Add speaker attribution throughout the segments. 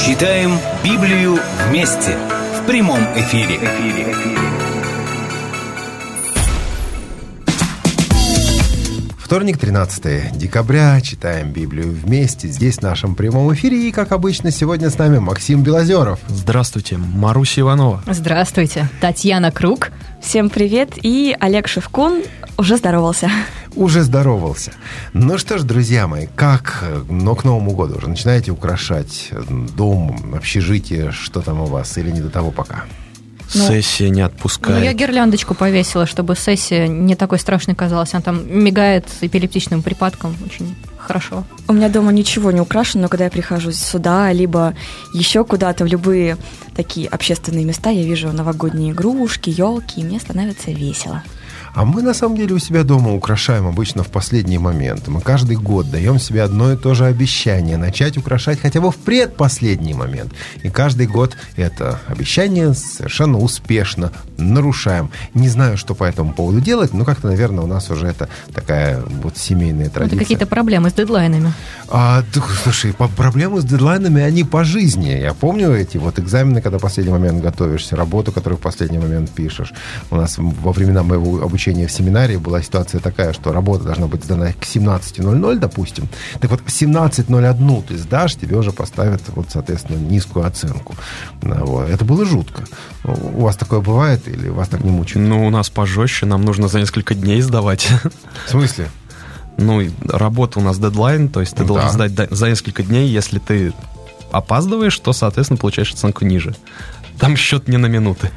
Speaker 1: Читаем Библию вместе в прямом эфире.
Speaker 2: Вторник, 13 декабря. Читаем Библию вместе здесь, в нашем прямом эфире. И, как обычно, сегодня с нами Максим Белозеров.
Speaker 3: Здравствуйте, Маруся Иванова.
Speaker 4: Здравствуйте, Татьяна Круг.
Speaker 5: Всем привет. И Олег Шевкун уже здоровался.
Speaker 2: Уже здоровался. Ну что ж, друзья мои, но к Новому году уже начинаете украшать дом, общежитие, что там у вас, или не до того пока?
Speaker 3: Сессия не отпускает.
Speaker 4: Я гирляндочку повесила, чтобы сессия не такой страшной казалась. Она там мигает с эпилептичным припадком. Очень хорошо.
Speaker 5: У меня дома ничего не украшено, но когда я прихожу сюда, либо еще куда-то в любые такие общественные места, я вижу новогодние игрушки, елки, и мне становится весело.
Speaker 2: А мы, на самом деле, у себя дома украшаем обычно в последний момент. Мы каждый год даем себе одно и то же обещание начать украшать хотя бы в предпоследний момент. И каждый год это обещание совершенно успешно нарушаем. Не знаю, что по этому поводу делать, но как-то, наверное, у нас уже это такая вот семейная традиция.
Speaker 4: Это какие-то проблемы с дедлайнами.
Speaker 2: Слушай, проблемы с дедлайнами, они по жизни. Я помню эти вот экзамены, когда в последний момент готовишься, работу, которую в последний момент пишешь. У нас во времена моего обучения в семинарии была ситуация такая, что работа должна быть сдана к 17:00, допустим. Так вот, в 17:01 ты сдашь, тебе уже поставят, вот, соответственно, низкую оценку. Вот. Это было жутко. У вас такое бывает или вас так не мучают?
Speaker 3: Ну, у нас пожестче, нам нужно за несколько дней сдавать.
Speaker 2: В смысле?
Speaker 3: Ну, работа у нас дедлайн, то есть ты должен сдать за несколько дней. Если ты опаздываешь, то, соответственно, получаешь оценку ниже. Там счет не на минуты.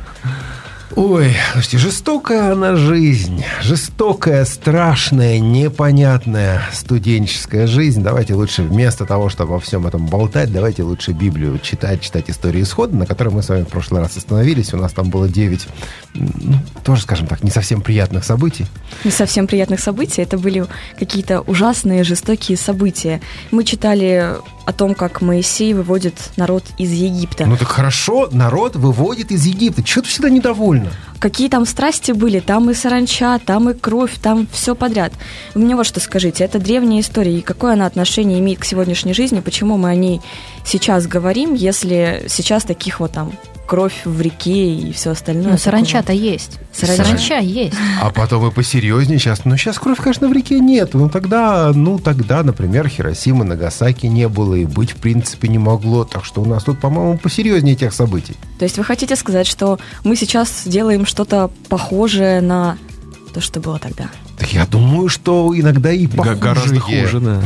Speaker 2: Ой, слушайте, жестокая она жизнь. Жестокая, страшная, непонятная студенческая жизнь. Давайте лучше вместо того, чтобы во всем этом болтать, давайте лучше Библию читать историю исхода, на которой мы с вами в прошлый раз остановились. У нас там было 9, тоже, скажем так, не совсем приятных событий.
Speaker 5: Не совсем приятных событий. Это были какие-то ужасные, жестокие события. Мы читали о том, как Моисей выводит народ из Египта.
Speaker 2: Ну так хорошо, народ выводит из Египта. Чего ты всегда недовольна?
Speaker 5: Какие там страсти были? Там и саранча, там и кровь, там все подряд. Вы мне вот что скажите. Это древняя история. И какое она отношение имеет к сегодняшней жизни? Почему мы о ней сейчас говорим, если сейчас таких вот там кровь в реке и все остальное?
Speaker 4: Но саранча-то есть. Саранча есть.
Speaker 2: А потом и посерьезнее сейчас. Ну, сейчас кровь, конечно, в реке нет. Ну, тогда, например, Хиросимы, Нагасаки не было и быть, в принципе, не могло. Так что у нас тут, по-моему, посерьезнее тех событий.
Speaker 5: То есть вы хотите сказать, что мы сейчас делаем что-то похожее на то, что было тогда?
Speaker 2: Так я думаю, что иногда и похуже.
Speaker 3: Гораздо хуже, да.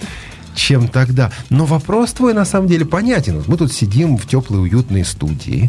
Speaker 2: Чем тогда. Но вопрос твой, на самом деле, понятен. Мы тут сидим в теплой, уютной студии,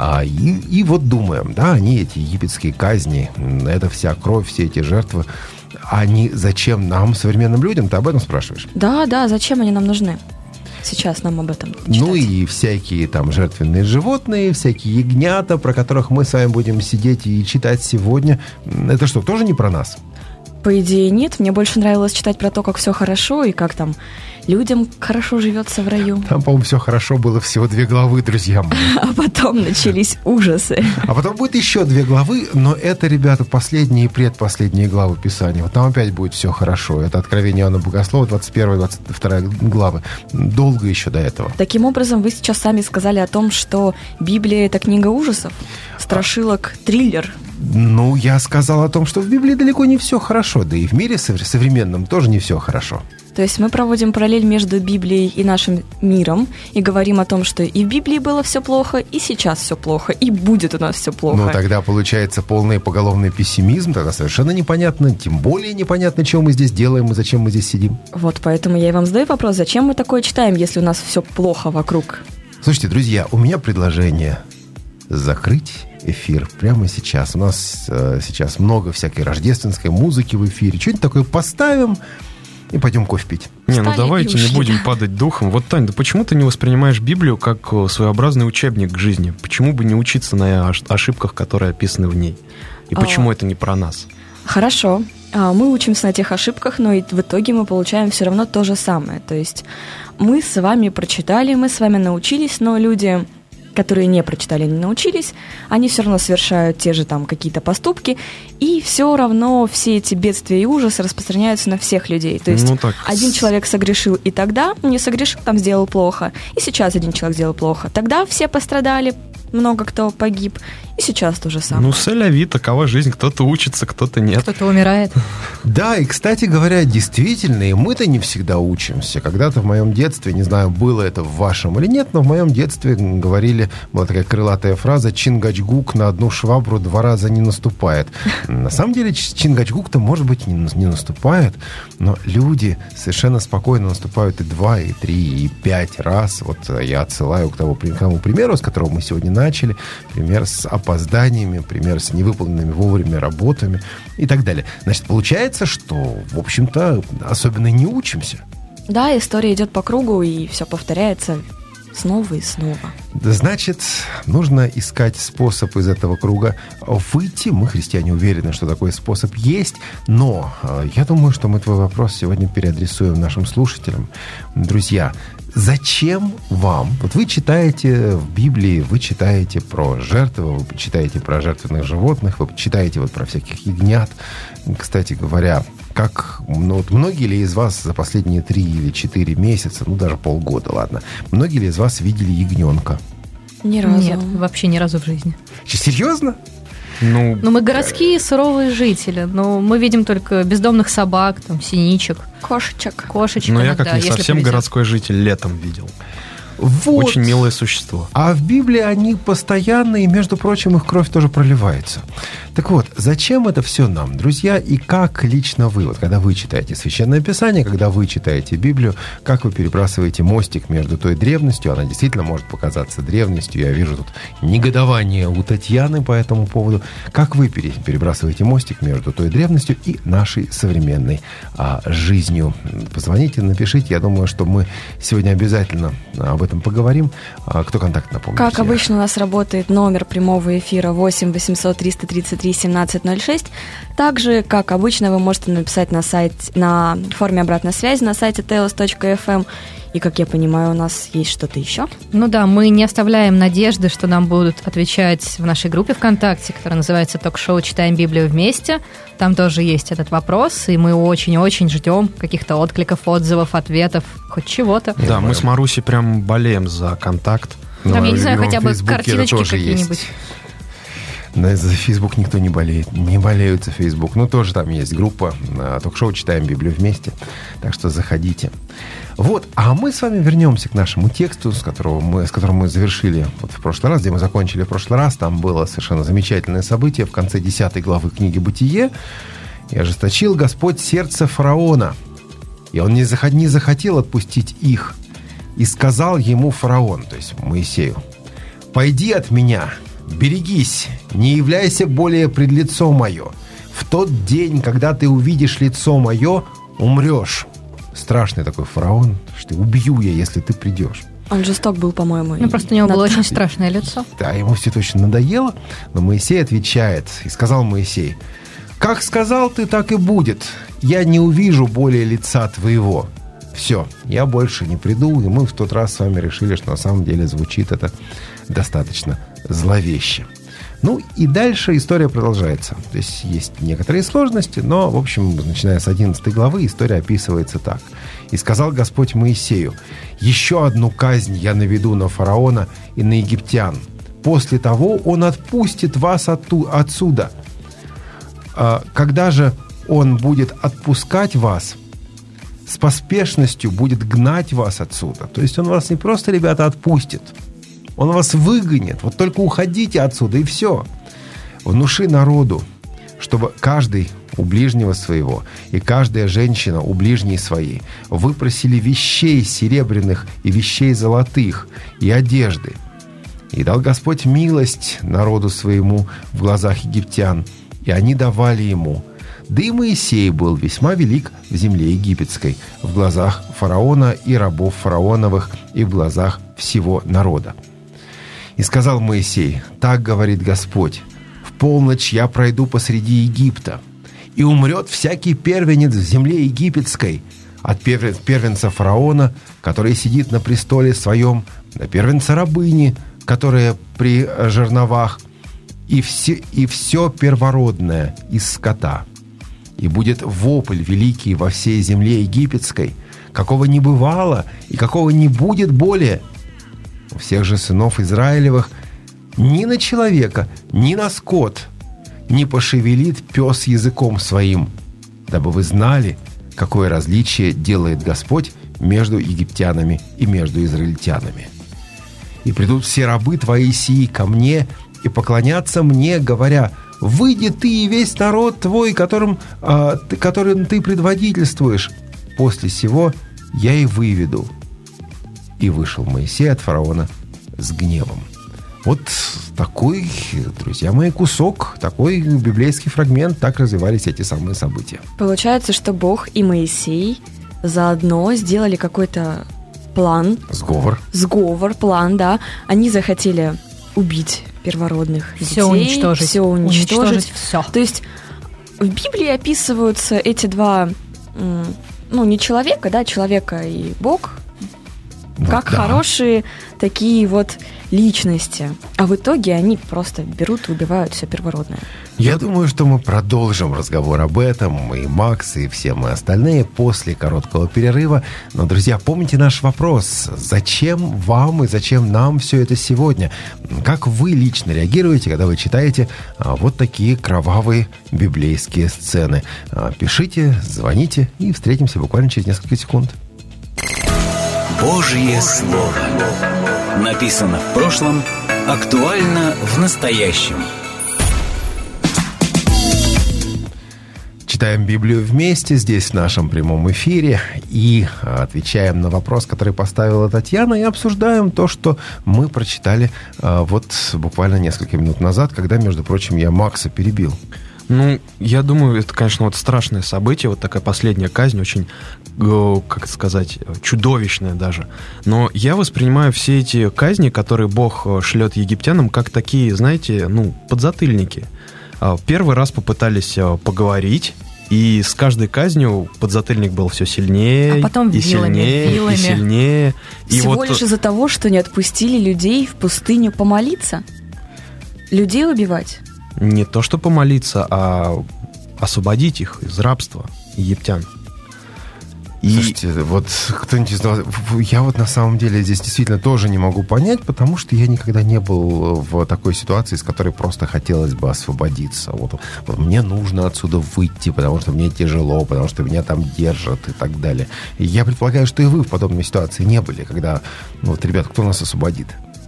Speaker 2: и вот думаем, они, эти египетские казни, эта вся кровь, все эти жертвы, они зачем нам, современным людям? Ты об этом спрашиваешь?
Speaker 5: Да, зачем они нам нужны? Сейчас нам об этом читать.
Speaker 2: Ну и всякие там жертвенные животные, всякие ягнята, про которых мы с вами будем сидеть и читать сегодня. Это что, тоже не про нас?
Speaker 5: По идее, нет. Мне больше нравилось читать про то, как все хорошо и как там людям хорошо живется в раю.
Speaker 2: Там, по-моему, все хорошо было всего 2 главы, друзья мои.
Speaker 5: А потом начались ужасы.
Speaker 2: А потом будет еще 2 главы, но это, ребята, последние и предпоследние главы Писания. Вот там опять будет все хорошо. Это Откровение Иоанна Богослова, 21 и 22 главы. Долго еще до этого.
Speaker 5: Таким образом, вы сейчас сами сказали о том, что Библия – это книга ужасов, страшилок, триллер.
Speaker 2: Ну, я сказал о том, что в Библии далеко не все хорошо, да и в мире современном тоже не все хорошо.
Speaker 5: То есть мы проводим параллель между Библией и нашим миром и говорим о том, что и в Библии было все плохо, и сейчас все плохо, и будет у нас все плохо.
Speaker 2: Ну, тогда получается полный поголовный пессимизм, тогда совершенно непонятно, тем более непонятно, что мы здесь делаем и зачем мы здесь сидим.
Speaker 5: Вот, поэтому я и вам задаю вопрос, зачем мы такое читаем, если у нас все плохо вокруг?
Speaker 2: Слушайте, друзья, у меня предложение закрыть эфир прямо сейчас. У нас сейчас много всякой рождественской музыки в эфире. Что-нибудь такое поставим и пойдем кофе пить.
Speaker 3: Давайте не будем падать духом. Вот, Тань, да почему ты не воспринимаешь Библию как своеобразный учебник к жизни? Почему бы не учиться на ошибках, которые описаны в ней? И почему это не про нас?
Speaker 5: Хорошо. Мы учимся на тех ошибках, но и в итоге мы получаем все равно то же самое. То есть мы с вами прочитали, мы с вами научились, но люди которые не прочитали, не научились, они все равно совершают те же там какие-то поступки, и все равно все эти бедствия и ужасы распространяются на всех людей. То есть один человек согрешил и тогда, не согрешил, там сделал плохо, и сейчас один человек сделал плохо. Тогда все пострадали, много кто погиб, и сейчас то же самое.
Speaker 3: Ну, сэля-ви, такова жизнь. Кто-то учится, кто-то нет.
Speaker 4: Кто-то умирает.
Speaker 2: Да, и, кстати говоря, действительно, и мы-то не всегда учимся. Когда-то в моем детстве, не знаю, было это в вашем или нет, но в моем детстве говорили, была такая крылатая фраза: «Чингачгук на одну швабру 2 раза не наступает». На самом деле, Чингачгук-то, может быть, не наступает, но люди совершенно спокойно наступают и 2, и 3, и 5 раз. Вот я отсылаю к тому примеру, с которого мы сегодня начали, пример с опозданиями, пример с невыполненными вовремя работами и так далее. Значит, получается, что, в общем-то, особенно не учимся.
Speaker 5: Да, история идет по кругу, и все повторяется снова и снова.
Speaker 2: Значит, нужно искать способ из этого круга выйти. Мы, христиане, уверены, что такой способ есть. Но я думаю, что мы твой вопрос сегодня переадресуем нашим слушателям. Друзья, зачем вам? Вот вы читаете в Библии, вы читаете про жертвы, вы читаете про жертвенных животных, вы читаете вот про всяких ягнят. Кстати говоря, вот многие ли из вас за последние 3 или 4 месяца, ну даже полгода, ладно, многие ли из вас видели ягненка?
Speaker 5: Ни разу.
Speaker 4: Нет, вообще ни разу в жизни.
Speaker 2: Серьезно?
Speaker 4: Ну, мы городские суровые жители, но мы видим только бездомных собак, там, синичек.
Speaker 5: Кошечек.
Speaker 4: Кошечек.
Speaker 3: Но я, как не совсем городской житель, летом видел.
Speaker 2: Вот.
Speaker 3: Очень милое существо.
Speaker 2: А в Библии они постоянно, и, между прочим, их кровь тоже проливается. Так вот, зачем это все нам, друзья, и как лично вы, вот когда вы читаете Священное Писание, когда вы читаете Библию, как вы перебрасываете мостик между той древностью, она действительно может показаться древностью, я вижу тут негодование у Татьяны по этому поводу, как вы перебрасываете мостик между той древностью и нашей современной жизнью. Позвоните, напишите, я думаю, что мы сегодня обязательно об этом поговорим. Кто контакт, напомню?
Speaker 5: Как обычно у нас работает номер прямого эфира 8 800 333 1706. Также, как обычно, вы можете написать на форме обратной связи на сайте telos.fm. И, как я понимаю, у нас есть что-то еще.
Speaker 4: Ну да, мы не оставляем надежды, что нам будут отвечать в нашей группе ВКонтакте, которая называется «Ток-шоу «Читаем Библию вместе». Там тоже есть этот вопрос, и мы очень-очень ждем каких-то откликов, отзывов, ответов, хоть чего-то.
Speaker 3: Да, мы с Марусей прям болеем за контакт.
Speaker 4: Там, я не знаю, хотя бы картиночки какие-нибудь.
Speaker 2: За Facebook никто не болеет. Не болеют за Facebook. Ну, тоже там есть группа «Ток-шоу «Читаем Библию вместе». Так что заходите. Вот, а мы с вами вернемся к нашему тексту, с которым мы завершили вот в прошлый раз, где мы закончили в прошлый раз. Там было совершенно замечательное событие в конце 10 главы книги «Бытие». «И ожесточил Господь сердце фараона, и он не захотел отпустить их. И сказал ему фараон», то есть Моисею: «Пойди от меня, берегись, не являйся более пред лицо мое. В тот день, когда ты увидишь лицо мое, умрешь». Страшный такой фараон, что убью я, если ты придешь.
Speaker 5: Он жесток был, по-моему.
Speaker 4: Ну, просто у него было очень страшное лицо.
Speaker 2: Да, ему все это очень надоело. Но Моисей отвечает, и сказал Моисей: «Как сказал ты, так и будет. Я не увижу более лица твоего». Все, я больше не приду. И мы в тот раз с вами решили, что на самом деле звучит это достаточно зловеще. Ну и дальше история продолжается. То есть есть некоторые сложности, но, в общем, начиная с 11 главы, история описывается так. «И сказал Господь Моисею: еще одну казнь я наведу на фараона и на египтян. После того он отпустит вас отсюда. Когда же он будет отпускать вас, с поспешностью будет гнать вас отсюда». То есть он вас не просто, ребята, отпустит, он вас выгонит. Вот только уходите отсюда, и все. «Внуши народу, чтобы каждый у ближнего своего и каждая женщина у ближней своей выпросили вещей серебряных и вещей золотых и одежды. И дал Господь милость народу своему в глазах египтян, и они давали ему. Да и Моисей был весьма велик в земле египетской, в глазах фараона и рабов фараоновых, и в глазах всего народа. И сказал Моисей: так говорит Господь: в полночь я пройду посреди Египта, и умрет всякий первенец в земле египетской, от первенца фараона, который сидит на престоле своем, до первенца рабыни, которые при жерновах, и все первородное из скота. И будет вопль великий во всей земле египетской, какого не бывало и какого не будет более. У всех же сынов Израилевых ни на человека, ни на скот не пошевелит пес языком своим, дабы вы знали, какое различие делает Господь между египтянами и между израильтянами. И придут все рабы твои сии ко мне и поклонятся мне, говоря: выйди ты и весь народ твой, которым ты предводительствуешь. После сего я и выведу. И вышел Моисей от фараона с гневом. Вот такой, друзья мои, кусок, такой библейский фрагмент, так развивались эти самые события.
Speaker 5: Получается, что Бог и Моисей заодно сделали какой-то план. Сговор, план, да. Они захотели убить первородных детей. Все уничтожить.
Speaker 4: Все.
Speaker 5: То есть в Библии описываются эти два, не человека, да, человека и Бог, как хорошие такие вот личности. А в итоге они просто берут и убивают все первородное.
Speaker 2: Я думаю, что мы продолжим разговор об этом, и Макс, и все мы остальные, после короткого перерыва. Но, друзья, помните наш вопрос. Зачем вам и зачем нам все это сегодня? Как вы лично реагируете, когда вы читаете вот такие кровавые библейские сцены? Пишите, звоните, и встретимся буквально через несколько секунд.
Speaker 1: Божье Слово. Написано в прошлом, актуально в настоящем.
Speaker 2: Читаем Библию вместе здесь в нашем прямом эфире и отвечаем на вопрос, который поставила Татьяна, и обсуждаем то, что мы прочитали вот буквально несколько минут назад, когда, между прочим, я Макса перебил.
Speaker 3: Я думаю, это, конечно, вот страшное событие, вот такая последняя казнь, очень, как сказать, чудовищная даже. Но я воспринимаю все эти казни, которые Бог шлет египтянам, как такие, знаете, подзатыльники. Первый раз попытались поговорить, и с каждой казнью подзатыльник был все сильнее,
Speaker 4: а потом
Speaker 3: и сильнее, и сильнее.
Speaker 5: Всего лишь из-за того, что не отпустили людей в пустыню помолиться? Людей убивать?
Speaker 3: Не то, что помолиться, а освободить их из рабства египтян.
Speaker 2: Слушайте, вот кто-нибудь из вас... Я вот на самом деле здесь действительно тоже не могу понять, потому что я никогда не был в такой ситуации, из которой просто хотелось бы освободиться. Вот мне нужно отсюда выйти, потому что мне тяжело, потому что меня там держат и так далее. И я предполагаю, что и вы в подобной ситуации не были, когда... ребят, кто нас освободит?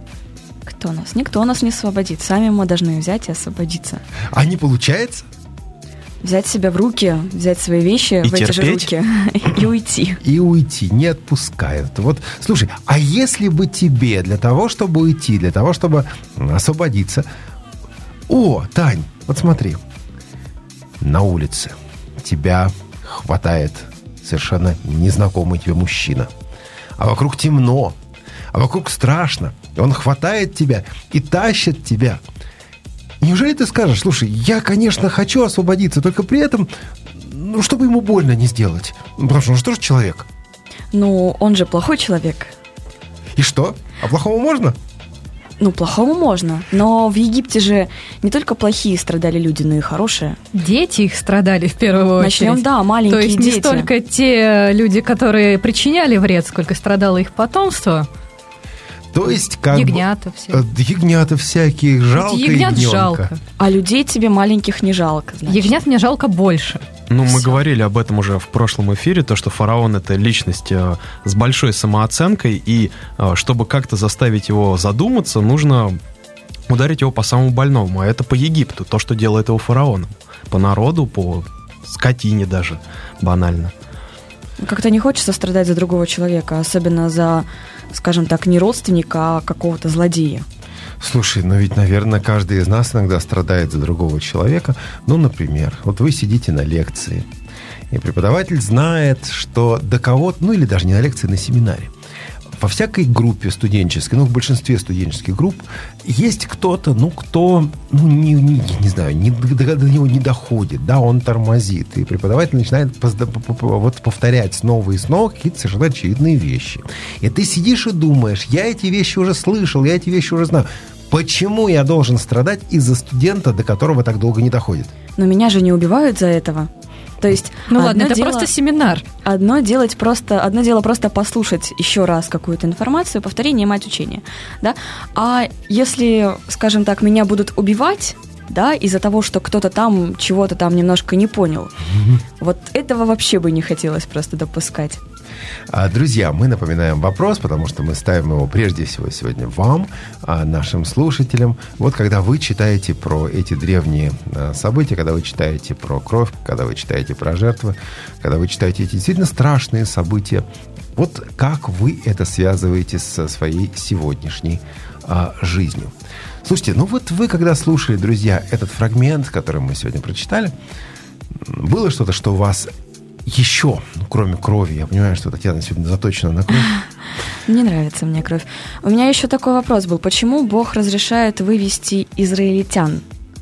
Speaker 5: Кто нас? Никто нас не освободит. Сами мы должны взять и освободиться.
Speaker 2: А не получается?
Speaker 5: Взять себя в руки, взять свои вещи
Speaker 3: и
Speaker 5: в эти же руки и уйти.
Speaker 2: И уйти, не отпускают. Вот, слушай, а если бы тебе для того, чтобы уйти, для того, чтобы освободиться... Тань, вот смотри. На улице тебя хватает совершенно незнакомый тебе мужчина. А вокруг темно, а вокруг страшно. И он хватает тебя и тащит тебя. Неужели ты скажешь: слушай, я, конечно, хочу освободиться, только при этом, чтобы ему больно не сделать. Потому что он же тоже человек.
Speaker 5: Он же плохой человек.
Speaker 2: И что? А плохому можно?
Speaker 5: Плохому можно. Но в Египте же не только плохие страдали люди, но и хорошие.
Speaker 4: Дети их страдали в первую очередь.
Speaker 5: Начнем, маленькие дети.
Speaker 4: То есть не столько те люди, которые причиняли вред, сколько страдало их потомство.
Speaker 2: То есть
Speaker 4: ягнята все.
Speaker 2: Ягнята всякие, жалко
Speaker 4: ягнят
Speaker 2: ягненка.
Speaker 4: Жалко.
Speaker 5: А людей тебе маленьких не жалко, значит.
Speaker 4: Ягнят мне жалко больше.
Speaker 3: Мы говорили об этом уже в прошлом эфире, то, что фараон — это личность с большой самооценкой, и чтобы как-то заставить его задуматься, нужно ударить его по самому больному, а это по Египту, то, что делает его фараоном. По народу, по скотине даже, банально.
Speaker 5: Как-то не хочется страдать за другого человека, особенно за, скажем так, не родственника, а какого-то злодея.
Speaker 2: Слушай, ведь, наверное, каждый из нас иногда страдает за другого человека. Например, вот вы сидите на лекции, и преподаватель знает, что до кого-то, или даже не на лекции, на семинаре, во всякой группе студенческой, в большинстве студенческих групп есть кто-то, кто, не знаю, до него не доходит, да, он тормозит. И преподаватель начинает повторять снова и снова какие-то совершенно очевидные вещи. И ты сидишь и думаешь, я эти вещи уже слышал, я эти вещи уже знаю. Почему я должен страдать из-за студента, до которого так долго не доходит?
Speaker 5: Но меня же не убивают за этого. То есть,
Speaker 4: ладно, это просто семинар.
Speaker 5: Одно дело просто послушать еще раз какую-то информацию, повторение мать учения, да? А если, скажем так, меня будут убивать, да, из-за того, что кто-то там чего-то там немножко не понял, вот этого вообще бы не хотелось просто допускать.
Speaker 2: Друзья, мы напоминаем вопрос, потому что мы ставим его прежде всего сегодня вам, нашим слушателям. Вот когда вы читаете про эти древние события, когда вы читаете про кровь, когда вы читаете про жертвы, когда вы читаете эти действительно страшные события, вот как вы это связываете со своей сегодняшней жизнью? Слушайте, вот вы, когда слушали, друзья, этот фрагмент, который мы сегодня прочитали, было что-то, что у вас еще, кроме крови, я понимаю, что Татьяна сегодня заточена на кровь.
Speaker 5: Не нравится мне кровь. У меня еще такой вопрос был. Почему Бог разрешает вывести израильтян,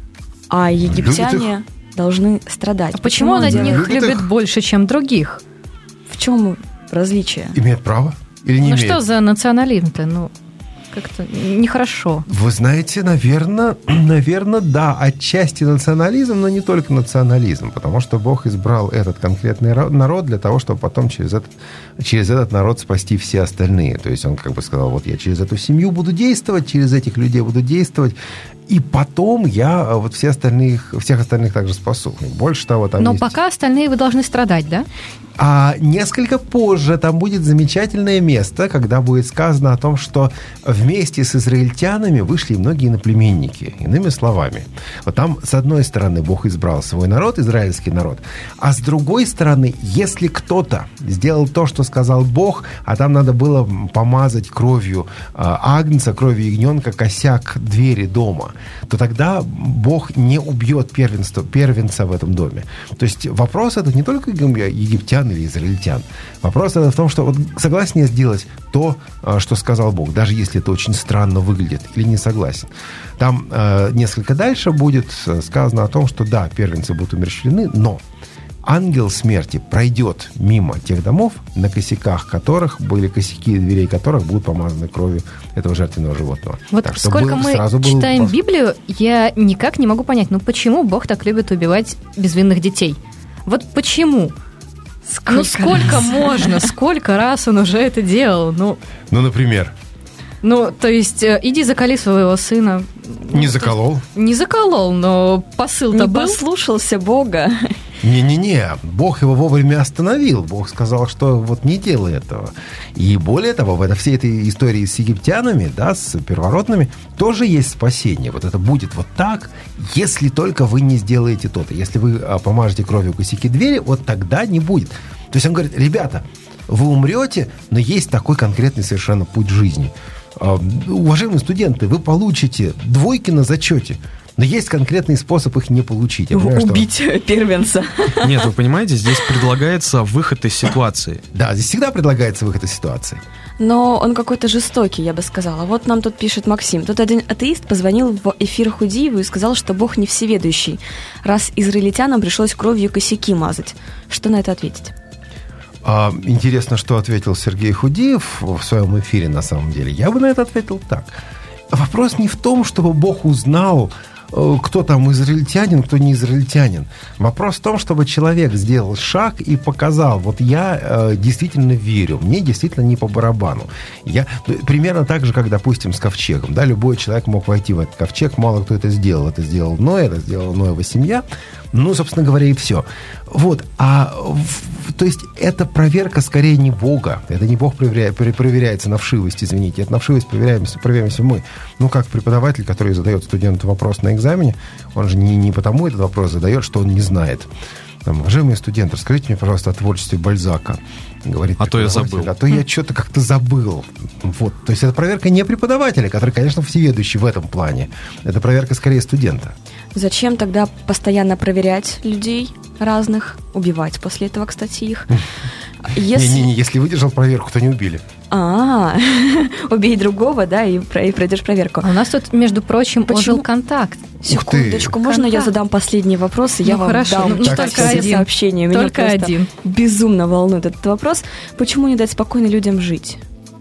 Speaker 5: а египтяне должны страдать?
Speaker 4: А почему он одних любит больше, чем других?
Speaker 5: В чем различие?
Speaker 2: Имеет право или не имеет?
Speaker 4: Что за национализм-то? Как-то нехорошо.
Speaker 2: Вы знаете, наверное, да, отчасти национализм, но не только национализм, потому что Бог избрал этот конкретный народ для того, чтобы потом через этот народ спасти все остальные. То есть он как бы сказал, вот я через эту семью буду действовать, через этих людей буду действовать, и потом я всех остальных также спасу. Больше того, там
Speaker 4: Но
Speaker 2: есть...
Speaker 4: пока остальные вы должны страдать, да?
Speaker 2: А несколько позже там будет замечательное место, когда будет сказано о том, что вместе с израильтянами вышли многие иноплеменники. Иными словами, вот там с одной стороны Бог избрал свой народ, израильский народ, а с другой стороны, если кто-то сделал то, что сказал Бог, а там надо было помазать кровью агнца, кровью ягненка косяк двери дома, то тогда Бог не убьет первенца в этом доме. То есть вопрос это не только египтян или израильтян. Вопрос это в том, что согласен я сделать то, что сказал Бог, даже если это очень странно выглядит, или не согласен. Там несколько дальше будет сказано о том, что да, первенцы будут умерщвлены, но ангел смерти пройдет мимо тех домов, на косяках которых были косяки, дверей которых будут помазаны кровью этого жертвенного животного.
Speaker 4: Вот так, сколько мы читаем Библию, я никак не могу понять, почему Бог так любит убивать безвинных детей? Вот почему? Сколько можно? Сколько раз он уже это делал?
Speaker 2: Например?
Speaker 4: То есть, иди заколи своего сына.
Speaker 2: Не заколол?
Speaker 4: Не заколол, но посыл-то был.
Speaker 5: Не послушался Бога.
Speaker 2: Не-не-не, Бог его вовремя остановил. Бог сказал, что не делай этого. И более того, в всей этой истории с египтянами, да, с первородными, тоже есть спасение. Вот это будет вот так, если только вы не сделаете то-то. Если вы помажете кровью косяки двери, вот тогда не будет. То есть он говорит, ребята, вы умрете, но есть такой конкретный совершенно путь жизни. Уважаемые студенты, вы получите двойки на зачете, но есть конкретный способ их не получить.
Speaker 5: Убить первенца.
Speaker 3: Нет, вы понимаете, здесь предлагается выход из ситуации.
Speaker 2: Да, здесь всегда предлагается выход из ситуации.
Speaker 5: Но он какой-то жестокий, я бы сказала. Вот нам тут пишет Максим. Тут один атеист позвонил в эфир Худиеву и сказал, что Бог не всеведущий, раз израильтянам пришлось кровью косяки мазать. Что на это ответить?
Speaker 2: Интересно, что ответил Сергей Худиев в своем эфире на самом деле. Я бы на это ответил так. Вопрос не в том, чтобы Бог узнал, кто там израильтянин, кто не израильтянин. Вопрос в том, чтобы человек сделал шаг и показал, вот я действительно верю, мне действительно не по барабану. Примерно так же, как, допустим, с ковчегом. Да, любой человек мог войти в этот ковчег, мало кто это сделал. Это сделал Ной, это сделала Ноева семья. Собственно говоря, и все. То есть, это проверка скорее не Бога. Это не Бог проверяется на вшивость, извините. Это на вшивость проверяемся мы. Как преподаватель, который задает студенту вопрос на экзамене, он же не потому этот вопрос задает, что он не знает. Уважаемые студенты, расскажите мне, пожалуйста, о творчестве Бальзака. Говорит,
Speaker 3: а то я забыл.
Speaker 2: А то я что-то как-то забыл. То есть, это проверка не преподавателя, который, конечно, всеведущий в этом плане. Это проверка скорее студента.
Speaker 5: Зачем тогда постоянно проверять людей разных, убивать после этого, кстати, их?
Speaker 2: Не, если выдержал проверку, то не убили.
Speaker 5: Убей другого, да, и пройдешь проверку.
Speaker 4: А у нас тут, между прочим, ожил контакт.
Speaker 5: Секундочку, можно я задам последний вопрос, и я вам дам
Speaker 4: только
Speaker 5: все сообщения. Меня
Speaker 4: только один.
Speaker 5: Безумно волнует этот вопрос. Почему не дать спокойно людям жить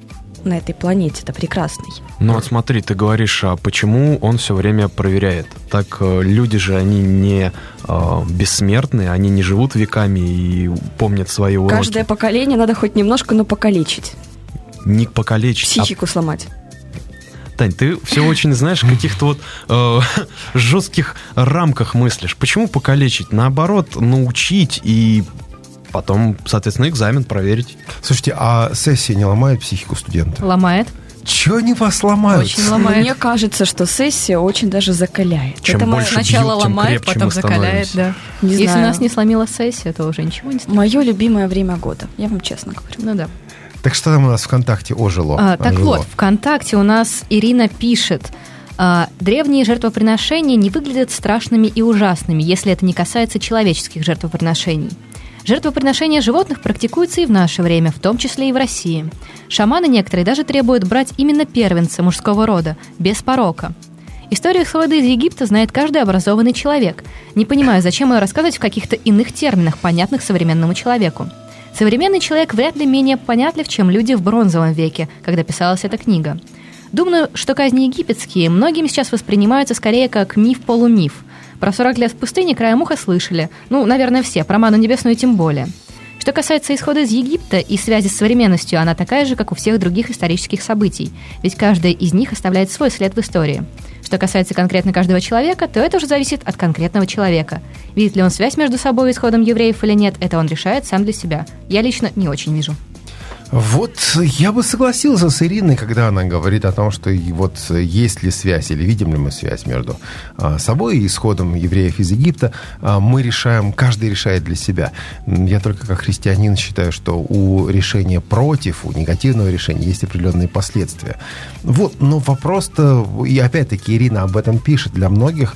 Speaker 5: на этой планете? Это прекрасный.
Speaker 3: Ну вот смотри, ты говоришь, а почему он все время проверяет? Так люди же, они не бессмертные, они не живут веками и помнят свои уроки.
Speaker 5: Каждое поколение надо хоть немножко, но покалечить.
Speaker 3: Не покалечить,
Speaker 5: психику сломать.
Speaker 3: Тань, ты все очень, знаешь, в каких-то вот жестких рамках мыслишь. Почему покалечить? Наоборот, научить и потом, соответственно, экзамен проверить.
Speaker 2: Слушайте, а сессия не ломает психику студента?
Speaker 4: Ломает.
Speaker 2: Чего они вас ломают?
Speaker 4: Очень ломает.
Speaker 5: Мне кажется, что сессия очень даже закаляет.
Speaker 3: Чем
Speaker 5: это
Speaker 3: больше
Speaker 4: сначала
Speaker 3: бьют, тем
Speaker 4: ломает,
Speaker 3: крепче
Speaker 4: потом
Speaker 3: мы
Speaker 4: закаляет, да.
Speaker 5: Не
Speaker 4: Если
Speaker 5: знаю.
Speaker 4: нас не сломила сессия, то уже ничего не станет.
Speaker 5: Мое любимое время года, я вам честно говорю.
Speaker 4: Ну да.
Speaker 2: Так что там у нас ВКонтакте ожило?
Speaker 4: Так вот, ВКонтакте у нас Ирина пишет: древние жертвоприношения не выглядят страшными и ужасными, если это не касается человеческих жертвоприношений. Жертвоприношения животных практикуются и в наше время, в том числе и в России. Шаманы некоторые даже требуют брать именно первенца мужского рода, без порока. Историю исхода из Египта знает каждый образованный человек. Не понимаю, зачем ее рассказывать в каких-то иных терминах, понятных современному человеку. Современный человек вряд ли менее понятлив, чем люди в бронзовом веке, когда писалась эта книга. Думаю, что казни египетские многими сейчас воспринимаются скорее как миф-полумиф. Про 40 лет в пустыне краем уха слышали. Ну, наверное, все, про ману небесную тем более. Что касается исхода из Египта и связи с современностью, она такая же, как у всех других исторических событий, ведь каждая из них оставляет свой след в истории. Что касается конкретно каждого человека, то это уже зависит от конкретного человека. Видит ли он связь между собой и исходом евреев или нет, это он решает сам для себя. Я лично не очень вижу.
Speaker 2: Вот я бы согласился с Ириной, когда она говорит о том, что вот есть ли связь или видим ли мы связь между собой и исходом евреев из Египта. Мы решаем, каждый решает для себя. Я только как христианин считаю, что у решения против, у негативного решения есть определенные последствия. Вот, но вопрос-то, и опять-таки Ирина об этом пишет, для многих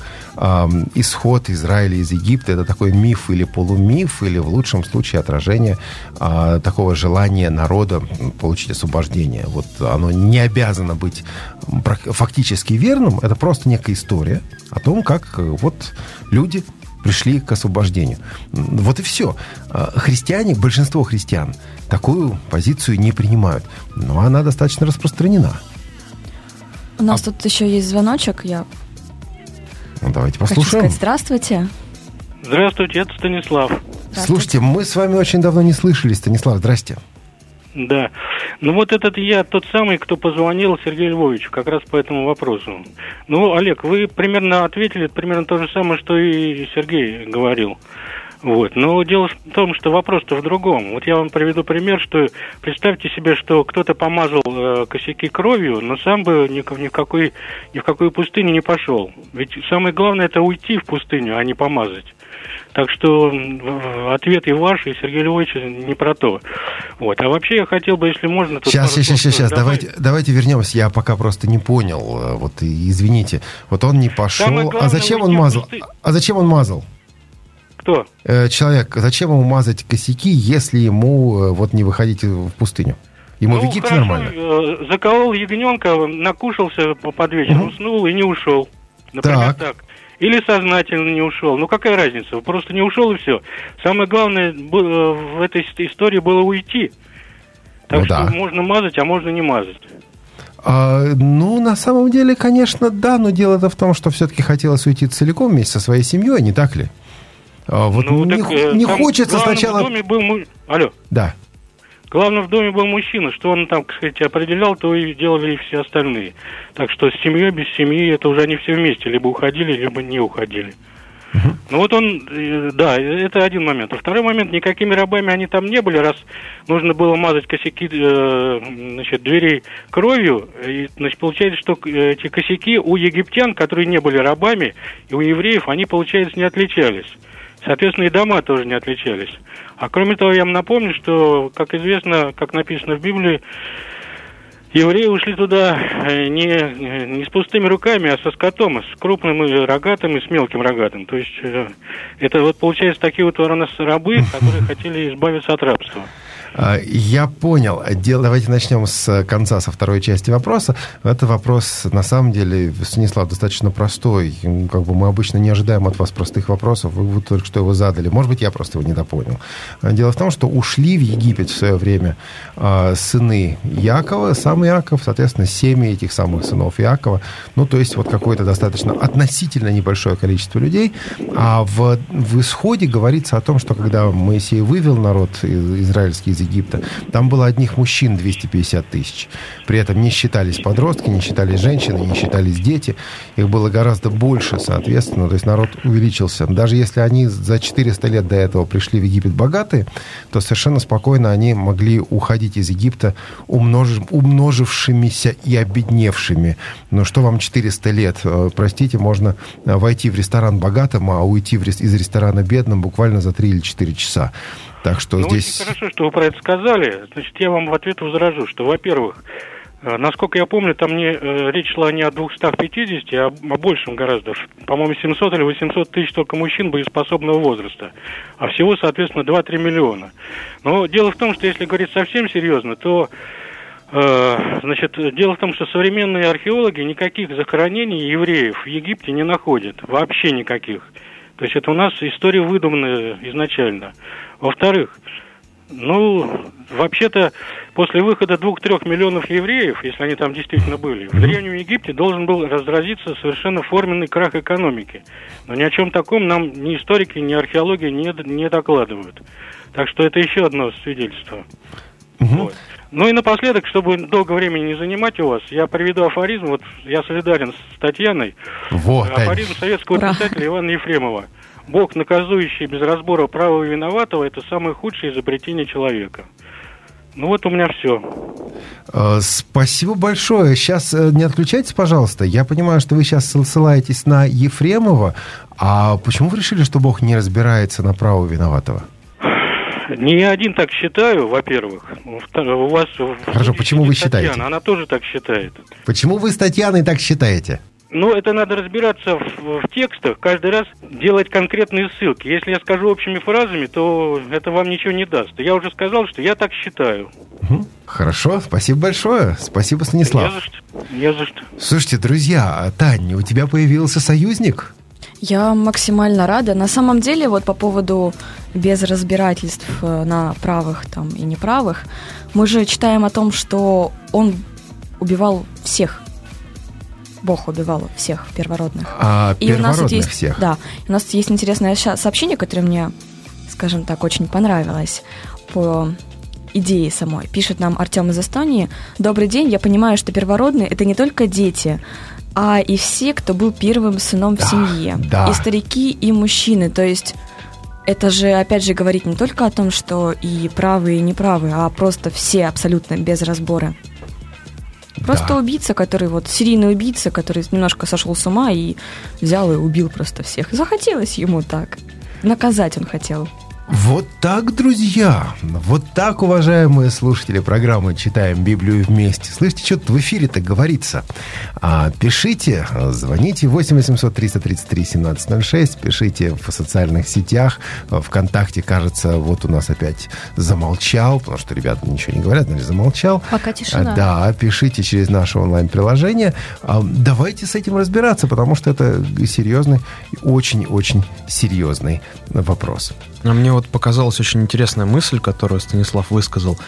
Speaker 2: исход Израиля из Египта — это такой миф или полумиф, или в лучшем случае отражение такого желания народа получить освобождение. Вот оно не обязано быть фактически верным, это просто некая история о том, как вот люди пришли к освобождению. Вот и все. Христиане, большинство христиан, такую позицию не принимают, но она достаточно распространена.
Speaker 5: У нас тут еще есть звоночек,
Speaker 2: Ну, давайте
Speaker 5: хочу
Speaker 2: послушаем.
Speaker 5: сказать здравствуйте.
Speaker 6: Здравствуйте, это Станислав.
Speaker 2: Слушайте, мы с вами очень давно не слышались. Станислав, здрасте.
Speaker 6: Да. Ну вот этот я тот самый, кто позвонил Сергею Львовичу как раз по этому вопросу. Ну, Олег, вы примерно ответили примерно то же самое, что и Сергей говорил. Вот. Но дело в том, что вопрос-то в другом. Вот я вам приведу пример, что представьте себе, что кто-то помазал косяки кровью, но сам бы ни в какую пустыню не пошел. Ведь самое главное — это уйти в пустыню, а не помазать. Так что ответ и ваш, и Сергей Львович не про то. Вот. А вообще я хотел бы, если можно...
Speaker 2: Сейчас, давайте вернемся. Я пока просто не понял. Вот, извините. Вот он не пошел.
Speaker 6: Главное,
Speaker 2: а зачем он мазал? А зачем он мазал?
Speaker 6: Кто?
Speaker 2: Человек. Зачем ему мазать косяки, если ему вот не выходить в пустыню? Ему в Египте нормально?
Speaker 6: Заколол ягненка, накушался под вечер, уснул и не ушел. Например, так. Или сознательно не ушел. Ну, какая разница? Просто не ушел и все. Самое главное в этой истории было уйти. Так что можно мазать, а можно не мазать.
Speaker 2: Ну, на самом деле, конечно, да, но дело-то в том, что все-таки хотелось уйти целиком вместе со своей семьей, не так ли? Вот
Speaker 6: ну,
Speaker 2: не хочется сначала...
Speaker 6: В доме был... Алло.
Speaker 2: Да.
Speaker 6: Главное, в доме был мужчина, что он там, так сказать, определял, то и делали и все остальные. Так что с семьей, без семьи, это уже они все вместе, либо уходили, либо не уходили. Ну вот он, да, это один момент. А второй момент, никакими рабами они там не были, раз нужно было мазать косяки, значит, дверей кровью, и, значит, получается, что эти косяки у египтян, которые не были рабами, и у евреев, они, получается, не отличались. Соответственно, и дома тоже не отличались. А кроме того, я вам напомню, что, как известно, как написано в Библии, евреи ушли туда не с пустыми руками, а со скотом, с крупным рогатым и с мелким рогатым. То есть это вот получается такие вот у нас рабы, которые хотели избавиться от рабства.
Speaker 2: Я понял. Давайте начнем с конца, со второй части вопроса. Это вопрос, на самом деле, Станислав, достаточно простой. Как бы мы обычно не ожидаем от вас простых вопросов. Вы только что его задали. Может быть, я просто его недопонял. Дело в том, что ушли в Египет в свое время сыны Иакова, сам Иаков, соответственно, семьи этих самых сынов Иакова. Ну, то есть вот какое-то достаточно относительно небольшое количество людей. А в Исходе говорится о том, что когда Моисей вывел народ израильский из Египта, там было одних мужчин 250 тысяч. При этом не считались подростки, не считались женщины, не считались дети. Их было гораздо больше, соответственно. То есть народ увеличился. Даже если они за 400 лет до этого пришли в Египет богатые, то совершенно спокойно они могли уходить из Египта умножившимися и обедневшими. Но что вам 400 лет? Простите, можно войти в ресторан богатым, а уйти из ресторана бедным буквально за 3 или 4 часа. Так что здесь...
Speaker 6: Очень хорошо, что вы про это сказали. Значит, я вам в ответ возражу, что, во-первых, насколько я помню, там речь шла не о 250, а о большем гораздо. По-моему, 700 или 800 тысяч только мужчин боеспособного возраста. А всего, соответственно, 2-3 миллиона. Но дело в том, что если говорить совсем серьезно, то... Значит, дело в том, что современные археологи никаких захоронений евреев в Египте не находят. Вообще никаких. То есть это у нас история выдуманная изначально. Во-вторых, вообще-то, после выхода 2-3 миллионов евреев, если они там действительно были, в Древнем Египте должен был разразиться совершенно форменный крах экономики. Но ни о чем таком нам ни историки, ни археология не докладывают. Так что это еще одно свидетельство. Вот. Ну и напоследок, чтобы долго времени не занимать у вас, я приведу афоризм. Вот я солидарен с Татьяной.
Speaker 2: Вот,
Speaker 6: афоризм советского писателя Ивана Ефремова. Бог, наказующий без разбора правого и виноватого, это самое худшее изобретение человека. Ну вот у меня все.
Speaker 2: Спасибо большое. Сейчас не отключайтесь, пожалуйста. Я понимаю, что вы сейчас ссылаетесь на Ефремова. А почему вы решили, что Бог не разбирается на правого и виноватого?
Speaker 6: Не я один так считаю, во-первых. У вас...
Speaker 2: Хорошо, почему вы считаете?
Speaker 6: Татьяна, она тоже так считает.
Speaker 2: Почему вы с Татьяной так считаете?
Speaker 6: Ну, это надо разбираться в текстах, каждый раз делать конкретные ссылки. Если я скажу общими фразами, то это вам ничего не даст. Я уже сказал, что я так считаю.
Speaker 2: Хорошо, спасибо большое. Спасибо, Станислав.
Speaker 6: Не за что.
Speaker 2: Слушайте, друзья, Тань, у тебя появился союзник?
Speaker 5: Я максимально рада. На самом деле, вот по поводу без разбирательств на правых там, и неправых, мы же читаем о том, что он убивал всех. Бог убивал всех первородных.
Speaker 2: И у нас есть, всех?
Speaker 5: Да. У нас есть интересное сообщение, которое мне, скажем так, очень понравилось по идее самой. Пишет нам Артем из Эстонии. Добрый день, я понимаю, что первородные – это не только дети, а и все, кто был первым сыном в семье.
Speaker 2: Да.
Speaker 5: И старики, и мужчины. То есть это же, опять же, говорит не только о том, что и правые, и неправые, а просто все абсолютно без разбора. Просто убийца, который вот серийный убийца, который немножко сошел с ума и взял и убил просто всех. Захотелось ему так. Наказать он хотел.
Speaker 2: Вот так, друзья, вот так, уважаемые слушатели программы «Читаем Библию вместе». Слышите, что тут в эфире-то говорится? Пишите, звоните 8 800 333 1706, пишите в социальных сетях, ВКонтакте, кажется, вот у нас опять замолчал, потому что ребята ничего не говорят, значит, замолчал.
Speaker 4: Пока тишина.
Speaker 2: Да, пишите через наше онлайн-приложение. Давайте с этим разбираться, потому что это серьезный, очень-очень серьезный вопрос.
Speaker 3: А мне вот показалась очень интересная мысль, которую Станислав высказал.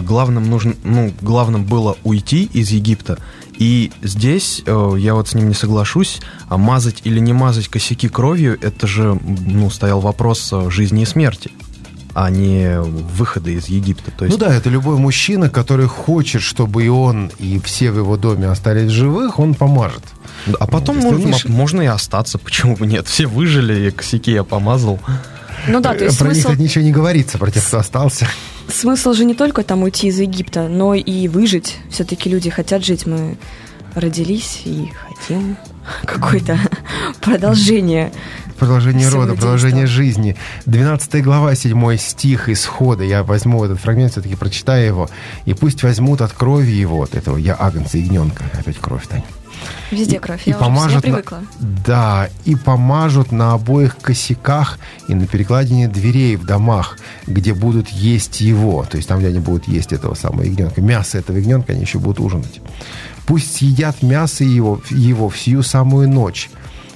Speaker 3: Главным было уйти из Египта. И здесь я вот с ним не соглашусь. А мазать или не мазать косяки кровью, это же стоял вопрос жизни и смерти, а не выхода из Египта. То есть...
Speaker 2: это любой мужчина, который хочет, чтобы и он, и все в его доме остались живых, он помажет.
Speaker 3: А потом можно и остаться, почему бы нет? Все выжили, и косяки я помазал.
Speaker 5: То есть
Speaker 2: про них ничего не говорится, про тех, кто остался.
Speaker 5: Смысл же не только там уйти из Египта, но и выжить. Все-таки люди хотят жить. Мы родились и хотим какое-то продолжение.
Speaker 2: Продолжение рода, продолжение жизни. 12 глава, 7 стих Исхода. Я возьму этот фрагмент, все-таки прочитаю его. «И пусть возьмут от крови его», от этого я агнца, ягненка. Опять кровь, Таня.
Speaker 5: Везде кровь, я уже привыкла.
Speaker 2: Да, и помажут на обоих косяках и на перекладине дверей в домах, где будут есть его. То есть там, где они будут есть этого самого ягненка. Мясо этого ягненка они еще будут ужинать. «Пусть съедят мясо его в сию самую ночь,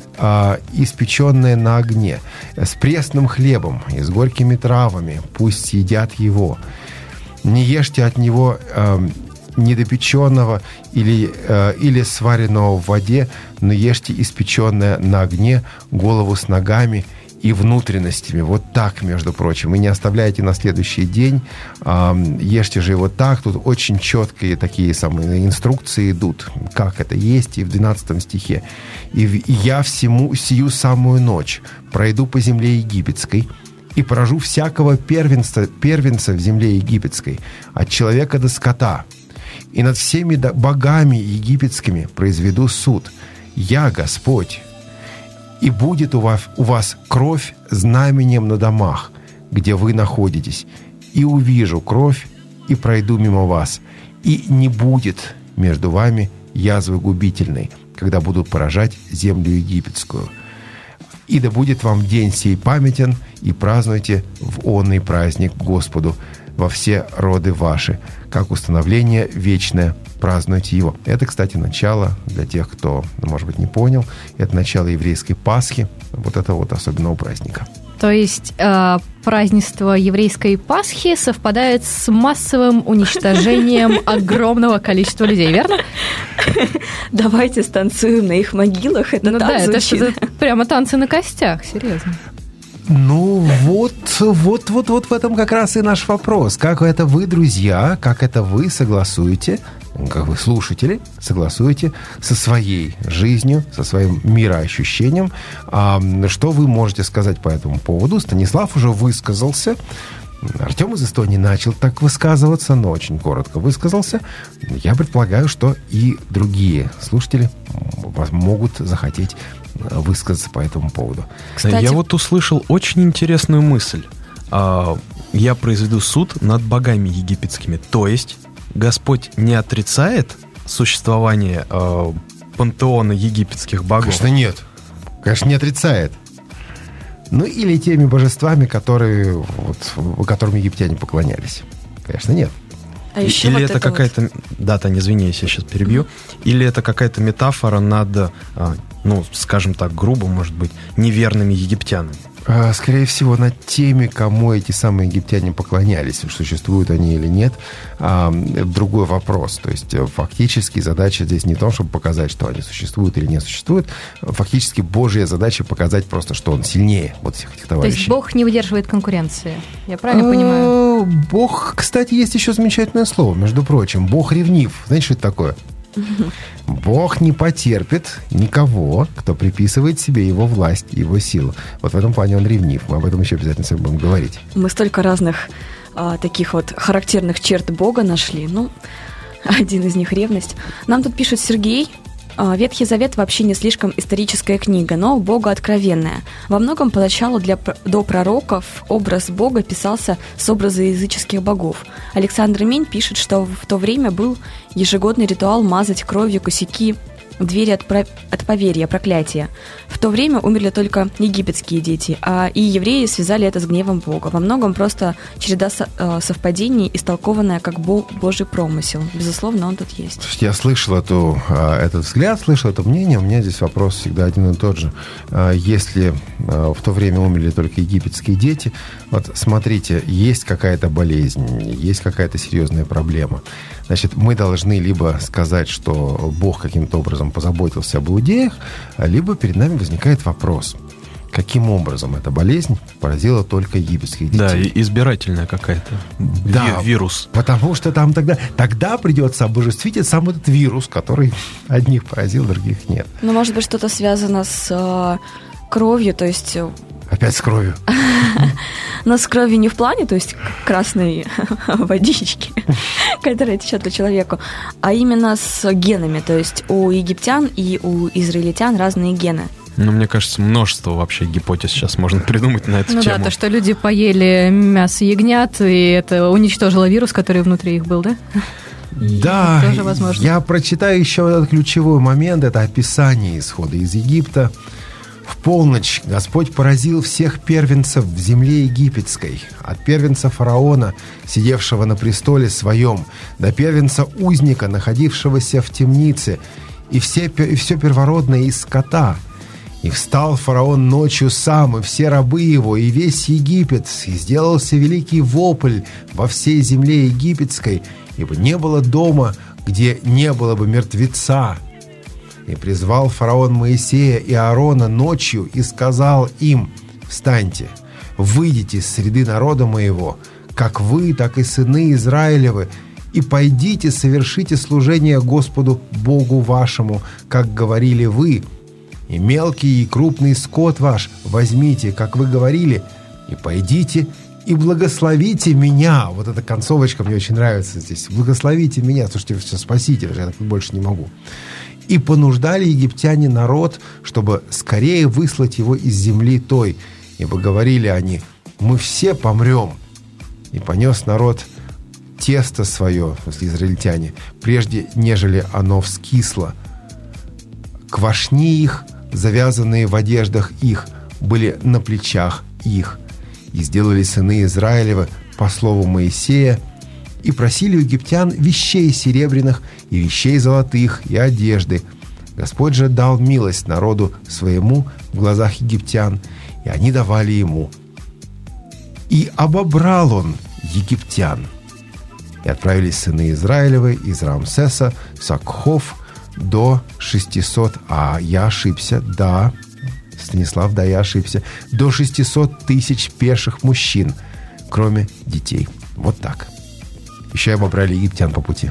Speaker 2: испеченное на огне, с пресным хлебом и с горькими травами. Пусть съедят его. Не ешьте от него недопеченного или сваренного в воде, но ешьте испеченное на огне, голову с ногами и внутренностями». Вот так, между прочим. И не оставляйте на следующий день. Ешьте же его так. Тут очень четкие такие самые инструкции идут, как это есть. И в 12 стихе. «И я сию самую ночь пройду по земле египетской и поражу всякого первенца в земле египетской, от человека до скота. И над всеми богами египетскими произведу суд. Я Господь. И будет у вас кровь знаменем на домах, где вы находитесь. И увижу кровь, и пройду мимо вас. И не будет между вами язвы губительной, когда буду поражать землю египетскую. И да будет вам день сей памятен, и празднуйте в онный праздник Господу во все роды ваши, как установление вечное, празднуйте его». Это, кстати, начало, для тех, кто, может быть, не понял, это начало еврейской Пасхи, вот этого вот особенного праздника.
Speaker 4: То есть празднество еврейской Пасхи совпадает с массовым уничтожением огромного количества людей, верно?
Speaker 5: Давайте станцуем на их могилах. Это так звучит.
Speaker 4: Это прямо танцы на костях, серьезно.
Speaker 2: Ну, вот в этом как раз и наш вопрос. Как это вы, друзья, как это вы согласуете, как вы, слушатели, согласуете со своей жизнью, со своим мироощущением? Что вы можете сказать по этому поводу? Станислав уже высказался. Артем из Эстонии начал так высказываться, но очень коротко высказался. Я предполагаю, что и другие слушатели могут захотеть высказаться по этому поводу.
Speaker 3: Кстати, я вот услышал очень интересную мысль. Я произведу суд над богами египетскими. То есть Господь не отрицает существование пантеона египетских богов?
Speaker 2: Конечно, нет. Конечно, не отрицает. Ну, или теми божествами, которым египтяне поклонялись. Конечно, нет.
Speaker 5: А еще
Speaker 3: или
Speaker 5: вот
Speaker 3: это какая-то... Вот... Да, Таня, извини, я сейчас перебью. Или это какая-то метафора над, скажем так, грубо, может быть, неверными египтянами?
Speaker 2: Скорее всего, над теми, кому эти самые египтяне поклонялись. Существуют они или нет, другой вопрос. То есть, фактически, задача здесь не в том, чтобы показать, что они существуют или не существуют. Фактически, Божья задача показать просто, что Он сильнее вот всех этих товарищей.
Speaker 4: То есть, Бог не выдерживает конкуренции. Я правильно понимаю?
Speaker 2: Бог, кстати, есть еще замечательное слово, между прочим. Бог ревнив. Знаете, что это такое? Бог не потерпит никого, кто приписывает себе его власть, его силу. Вот в этом плане он ревнив. Мы об этом еще обязательно с вами будем говорить.
Speaker 5: Мы столько разных таких вот характерных черт Бога нашли. Один из них — ревность. Нам тут пишет Сергей. Ветхий Завет вообще не слишком историческая книга, но Бога откровенная. Во многом поначалу до пророков образ Бога писался с образа языческих богов. Александр Мень пишет, что в то время был ежегодный ритуал мазать кровью косяки двери от поверья, проклятия. В то время умерли только египетские дети, и евреи связали это с гневом Бога. Во многом просто череда совпадений, истолкованная как Божий промысел. Безусловно, он тут есть.
Speaker 2: Я слышал этот взгляд, слышал это мнение. У меня здесь вопрос всегда один и тот же. Если в то время умерли только египетские дети, вот смотрите, есть какая-то болезнь, есть какая-то серьезная проблема. Значит, мы должны либо сказать, что Бог каким-то образом позаботился об иудеях, либо перед нами возникает вопрос, каким образом эта болезнь поразила только египетских детей.
Speaker 3: Да, и избирательная какая-то.
Speaker 2: Да,
Speaker 3: вирус.
Speaker 2: Потому что там тогда придется обожествить сам этот вирус, который одних поразил, других нет.
Speaker 5: Может быть, что-то связано с кровью, то есть
Speaker 2: Опять с кровью.
Speaker 5: Но с кровью не в плане, то есть красной водички, которая течет по человеку, а именно с генами. То есть у египтян и у израильтян разные гены.
Speaker 3: Ну, мне кажется, множество вообще гипотез сейчас можно придумать на эту тему.
Speaker 4: Ну да, то, что люди поели мясо ягнят, и это уничтожило вирус, который внутри их был, да?
Speaker 2: Да,
Speaker 4: тоже возможно.
Speaker 2: Я прочитаю еще этот ключевой момент, это описание исхода из Египта. В полночь Господь поразил всех первенцев в земле египетской, от первенца фараона, сидевшего на престоле своем, до первенца узника, находившегося в темнице, и все первородное из скота. И встал фараон ночью сам, и все рабы его, и весь Египет, и сделался великий вопль во всей земле египетской, ибо не было дома, где не было бы мертвеца. И призвал фараон Моисея и Аарона ночью и сказал им: «Встаньте, выйдите из среды народа моего, как вы, так и сыны Израилевы, и пойдите, совершите служение Господу Богу вашему, как говорили вы, и мелкий и крупный скот ваш возьмите, как вы говорили, и пойдите и благословите меня». Вот эта концовочка мне очень нравится здесь. «Благословите меня». Слушайте, все, спасите, я так больше не могу. «И понуждали египтяне народ, чтобы скорее выслать его из земли той. Ибо говорили они: мы все помрем. И понес народ тесто свое, в смысле израильтяне, прежде нежели оно вскисло. Квашни их, завязанные в одеждах их, были на плечах их. И сделали сыны Израилевы по слову Моисея, и просили у египтян вещей серебряных и вещей золотых и одежды. Господь же дал милость народу своему в глазах египтян, и они давали ему. И обобрал он египтян. И отправились сыны Израилевы из Рамсеса в Сакхов до 600, я ошибся, да, Станислав, да, я ошибся, до 600 тысяч пеших мужчин, кроме детей. Вот так. Еще и обобрали египтян по пути.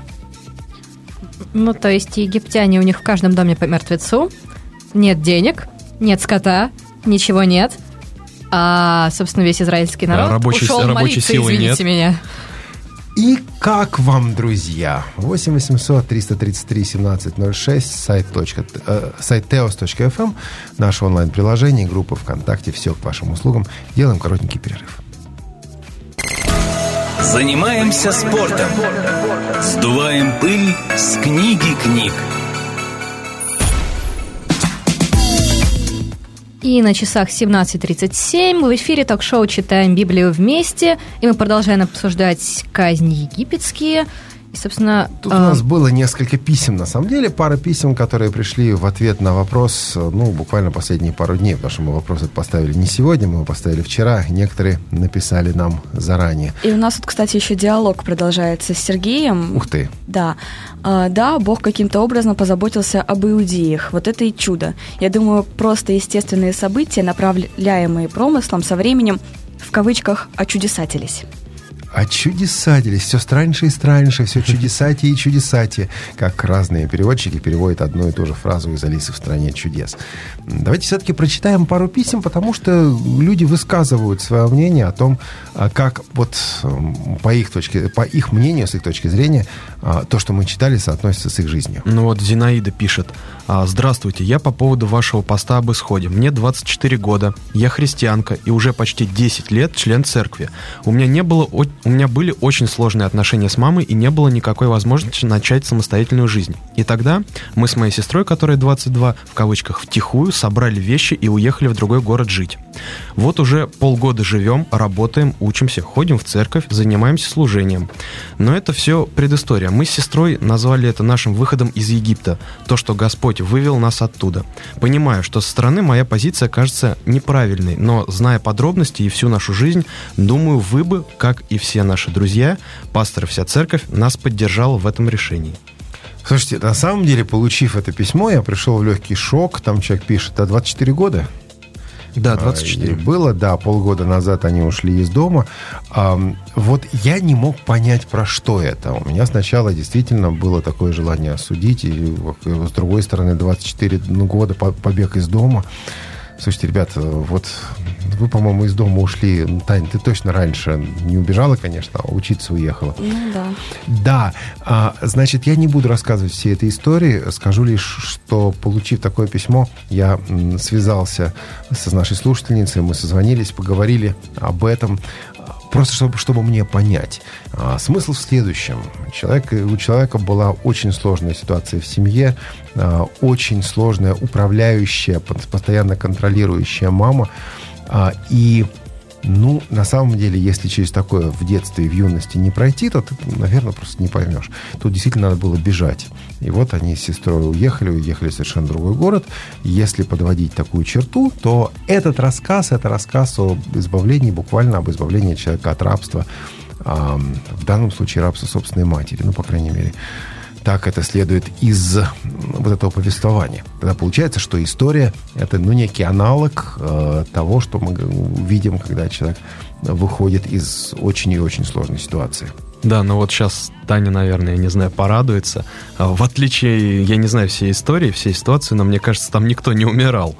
Speaker 4: Ну, то есть египтяне, у них в каждом доме по мертвецу, нет денег, нет скота, ничего нет, а, собственно, весь израильский народ ушел молиться,
Speaker 3: силы
Speaker 4: извините
Speaker 3: нет.
Speaker 4: меня.
Speaker 2: И как вам, друзья? 8 800 333 1706, сайт teos.fm, наше онлайн-приложение, группа ВКонтакте, все к вашим услугам. Делаем коротенький перерыв.
Speaker 1: Занимаемся спортом. Сдуваем пыль с книги книг.
Speaker 4: И на часах 17:37 в эфире ток-шоу «Читаем Библию вместе». И мы продолжаем обсуждать казни египетские. И, собственно...
Speaker 2: Тут у нас было несколько писем, на самом деле. Пара писем, которые пришли в ответ на вопрос, буквально последние пару дней, потому что мы вопрос поставили не сегодня, мы его поставили вчера. Некоторые написали нам заранее.
Speaker 5: И у нас тут, кстати, еще диалог продолжается с Сергеем.
Speaker 2: Ух ты.
Speaker 5: Да. Да, Бог каким-то образом позаботился об иудеях. Вот это и чудо. Я думаю, просто естественные события, направляемые промыслом, со временем, в кавычках, очудесатились.
Speaker 2: Очудесатились. Все страньше и страньше, все чудесатие и чудесатие. Как разные переводчики переводят одну и ту же фразу из «Алисы в стране чудес». Давайте все-таки прочитаем пару писем, потому что люди высказывают свое мнение о том, как вот по их мнению, с их точки зрения, то, что мы читали, соотносится с их жизнью.
Speaker 3: Ну вот Зинаида пишет: «Здравствуйте, я по поводу вашего поста об исходе. Мне 24 года, я христианка и уже почти 10 лет член церкви. У меня были очень сложные отношения с мамой и не было никакой возможности начать самостоятельную жизнь. И тогда мы с моей сестрой, которой 22, в кавычках, втихую собрали вещи и уехали в другой город жить. Вот уже полгода живем, работаем, учимся, ходим в церковь, занимаемся служением. Но это все предыстория. Мы с сестрой назвали это нашим выходом из Египта, то, что Господь вывел нас оттуда. Понимаю, что со стороны моя позиция кажется неправильной, но, зная подробности и всю нашу жизнь, думаю, вы бы, как и все наши друзья, пастор, вся церковь, нас поддержала в этом решении».
Speaker 2: Слушайте, на самом деле, получив это письмо, я пришел в легкий шок. Там человек пишет: 24 года?
Speaker 3: Да, 24.
Speaker 2: Было, да, полгода назад они ушли из дома. Вот я не мог понять, про что это. У меня сначала действительно было такое желание осудить. И с другой стороны, 24 года побег из дома. Слушайте, ребята, вот Вы, по-моему, из дома ушли. Таня, ты точно раньше не убежала, конечно, а учиться уехала.
Speaker 5: Да.
Speaker 2: Да. Значит, я не буду рассказывать все этой истории. Скажу лишь, что, получив такое письмо, я связался с нашей слушательницей, мы созвонились, поговорили об этом. Просто чтобы мне понять. Смысл в следующем. У человека была очень сложная ситуация в семье, очень сложная управляющая, постоянно контролирующая мама. И, на самом деле, если через такое в детстве и в юности не пройти, то ты, наверное, просто не поймешь. Тут действительно надо было бежать. И вот они с сестрой уехали в совершенно другой город. Если подводить такую черту, то это рассказ об избавлении, буквально об избавлении человека от рабства. В данном случае рабства собственной матери. По крайней мере, так это следует из вот этого повествования. Тогда получается, что история — это некий аналог того, что мы видим, когда человек выходит из очень и очень сложной ситуации.
Speaker 3: Да, вот сейчас Таня, наверное, я не знаю, порадуется. В отличие, я не знаю, всей истории, всей ситуации, но мне кажется, там никто не умирал.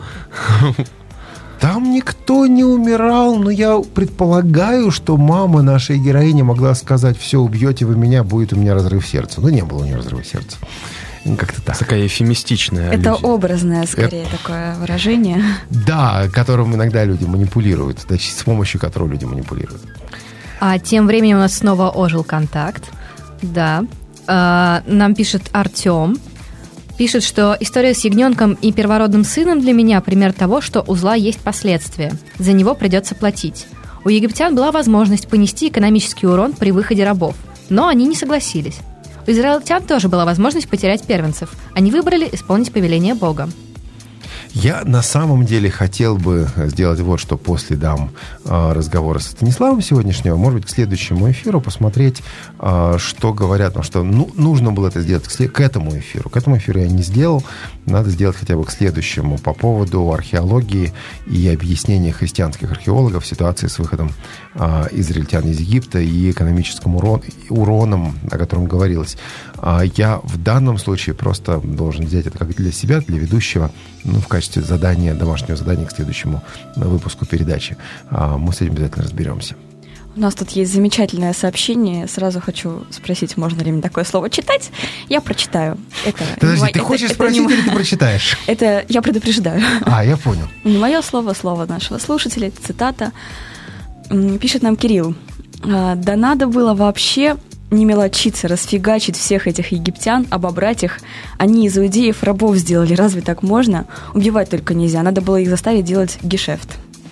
Speaker 2: Там никто не умирал, но я предполагаю, что мама нашей героини могла сказать: все, убьете вы меня, будет у меня разрыв сердца. Но не было у нее разрыва сердца. Как-то так.
Speaker 3: Такая эфемистичная аллюзия.
Speaker 5: Это образное, скорее, такое выражение.
Speaker 2: Да, которым иногда люди манипулируют, с помощью которого люди манипулируют.
Speaker 4: А тем временем у нас снова ожил контакт. Да. Нам пишет Артем. Пишет, что история с ягненком и первородным сыном для меня пример того, что у зла есть последствия. За него придется платить. У египтян была возможность понести экономический урон при выходе рабов, но они не согласились. У израильтян тоже была возможность потерять первенцев. Они выбрали исполнить повеление Бога.
Speaker 2: Я на самом деле хотел бы сделать вот что после разговора со Станиславом сегодняшнего, может быть, к следующему эфиру посмотреть, что говорят, потому что нужно было это сделать к этому эфиру. К этому эфиру я не сделал, надо сделать хотя бы к следующему по поводу археологии и объяснения христианских археологов ситуации с выходом израильтян из Египта и экономическим уроном, о котором говорилось. Я в данном случае просто должен взять это как для себя, для ведущего, в качестве домашнего задания к следующему выпуску передачи. Мы с этим обязательно разберемся.
Speaker 5: У нас тут есть замечательное сообщение. Сразу хочу спросить, можно ли мне такое слово читать. Я прочитаю.
Speaker 2: Подожди, ты хочешь спросить или ты прочитаешь?
Speaker 5: Это я предупреждаю.
Speaker 2: Я понял.
Speaker 5: Не мое слово, слово нашего слушателя, цитата. Пишет нам Кирилл. Да надо было вообще не мелочиться, расфигачить всех этих египтян, обобрать их. Они из иудеев рабов сделали. Разве так можно? Убивать только нельзя. Надо было их заставить делать гешефт.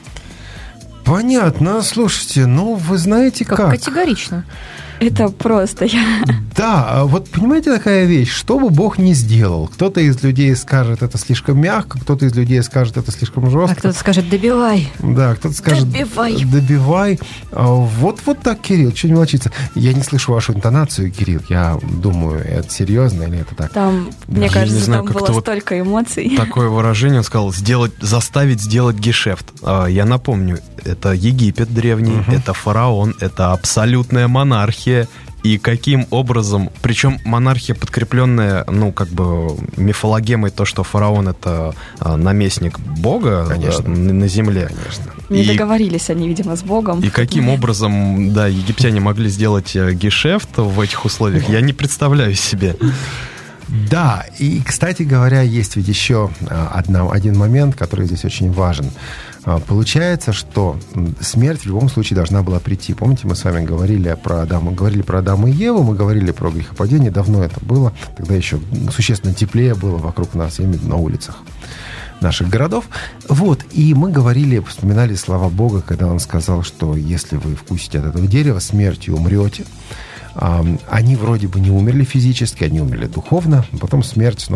Speaker 2: Понятно. Слушайте, вы знаете как.
Speaker 4: Категорично.
Speaker 5: Это просто
Speaker 2: Да, вот понимаете, такая вещь, что бы Бог ни сделал, кто-то из людей скажет, это слишком мягко, кто-то из людей скажет, это слишком жестко.
Speaker 4: А кто-то скажет, добивай.
Speaker 2: Да, кто-то скажет, добивай. Вот так, Кирилл, чего не мелочиться. Я не слышу вашу интонацию, Кирилл, я думаю, это серьезно или это так?
Speaker 5: Там, мне кажется, там было столько эмоций.
Speaker 3: Такое выражение, он сказал, заставить сделать гешефт. Я напомню, это Египет древний, это фараон, это абсолютная монархия. И каким образом, причем монархия, подкрепленная, мифологемой, то, что фараон — это наместник Бога, конечно, на земле.
Speaker 2: Конечно.
Speaker 5: Не договорились они, видимо, с Богом.
Speaker 3: И каким образом, египтяне могли сделать гешефт в этих условиях, я не представляю себе.
Speaker 2: Да, и, кстати говоря, есть ведь еще один момент, который здесь очень важен. Получается, что смерть в любом случае должна была прийти. Помните, мы с вами говорили про Адама и Еву, мы говорили про грехопадение, давно это было, тогда еще существенно теплее было вокруг нас, именно на улицах наших городов. И мы вспоминали слова Бога, когда Он сказал, что если вы вкусите от этого дерева, смертью умрете. Они вроде бы не умерли физически, они умерли духовно, потом смерть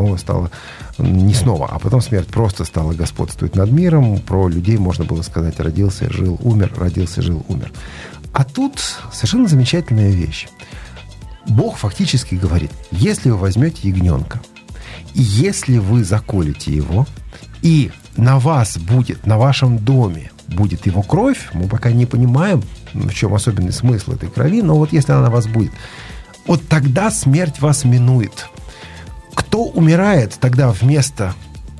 Speaker 2: потом смерть просто стала господствовать над миром. Про людей можно было сказать: родился, жил, умер, родился, жил, умер. А тут совершенно замечательная вещь. Бог фактически говорит: если вы возьмете ягненка, и если вы заколите его, и на вашем доме будет его кровь, мы пока не понимаем, в чем особенный смысл этой крови, но если она на вас будет, тогда смерть вас минует. Кто умирает тогда вместо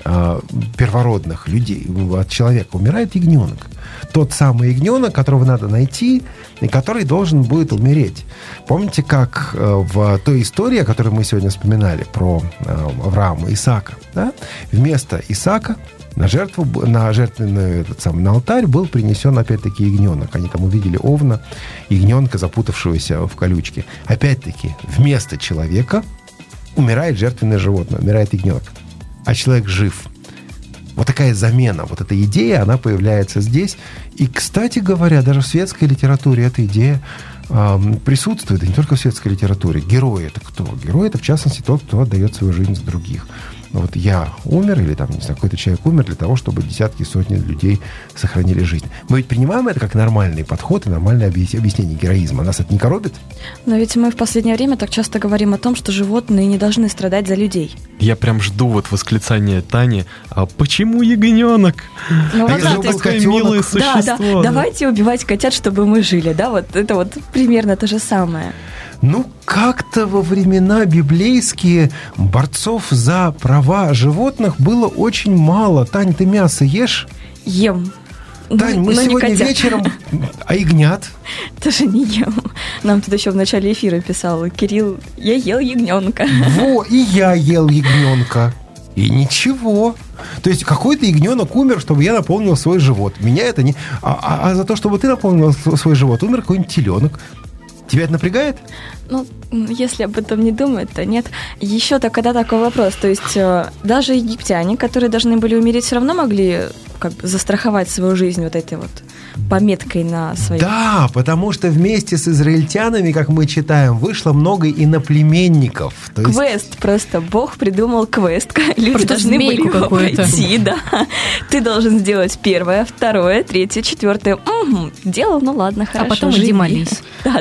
Speaker 2: первородных людей, от человека умирает ягненок. Тот самый ягненок, которого надо найти, и который должен будет умереть. Помните, как в той истории, о которой мы сегодня вспоминали, про Авраама и Исаака, да? Вместо Исаака на жертвенный на алтарь был принесен опять-таки ягненок. Они там увидели овна, ягненка, запутавшегося в колючке. Опять-таки, вместо человека умирает жертвенное животное, умирает ягненок. А человек жив. Вот такая замена, вот эта идея, она появляется здесь. И, кстати говоря, даже в светской литературе эта идея присутствует, и не только в светской литературе. Герой — это кто? Герой — это, в частности, тот, кто отдает свою жизнь за других. Вот я умер, или там, не знаю, какой-то человек умер для того, чтобы десятки, сотни людей сохранили жизнь. Мы ведь принимаем это как нормальный подход и нормальное объяснение героизма. Нас это не коробит?
Speaker 5: Но ведь мы в последнее время так часто говорим о том, что животные не должны страдать за людей.
Speaker 3: Я прям жду вот восклицания Тани: «А почему ягненок?
Speaker 5: Ну,
Speaker 2: если бы был
Speaker 3: такое
Speaker 2: котенок?»
Speaker 3: милое существо.
Speaker 5: Да, давайте убивать котят, чтобы мы жили, да, вот это вот примерно то же самое.
Speaker 2: Ну, как-то во времена библейские борцов за права животных было очень мало. Тань, ты мясо ешь?
Speaker 5: Ем.
Speaker 2: Тань, мы сегодня вечером... А ягнят?
Speaker 5: Тоже не ем. Нам тут еще в начале эфира писал Кирилл: я ел ягненка.
Speaker 2: Во, и я ел ягненка. И ничего. То есть какой-то ягненок умер, чтобы я наполнил свой живот. Меня это не... А за то, чтобы ты наполнил свой живот, умер какой-нибудь теленок. Тебя это напрягает?
Speaker 5: Ну, если об этом не думать, то нет. Еще тогда такой вопрос. То есть даже египтяне, которые должны были умереть, все равно могли как бы застраховать свою жизнь вот этой вот пометкой на своей...
Speaker 2: Да, потому что вместе с израильтянами, как мы читаем, вышло много иноплеменников. То есть...
Speaker 5: Квест просто. Бог придумал квест. Люди
Speaker 4: просто
Speaker 5: должны были его
Speaker 4: какую-то
Speaker 5: пройти, да. Ты должен сделать первое, второе, третье, четвертое. Угу. Делал, ну ладно, хорошо.
Speaker 4: А потом
Speaker 5: живи.
Speaker 4: иди молись.
Speaker 5: Да.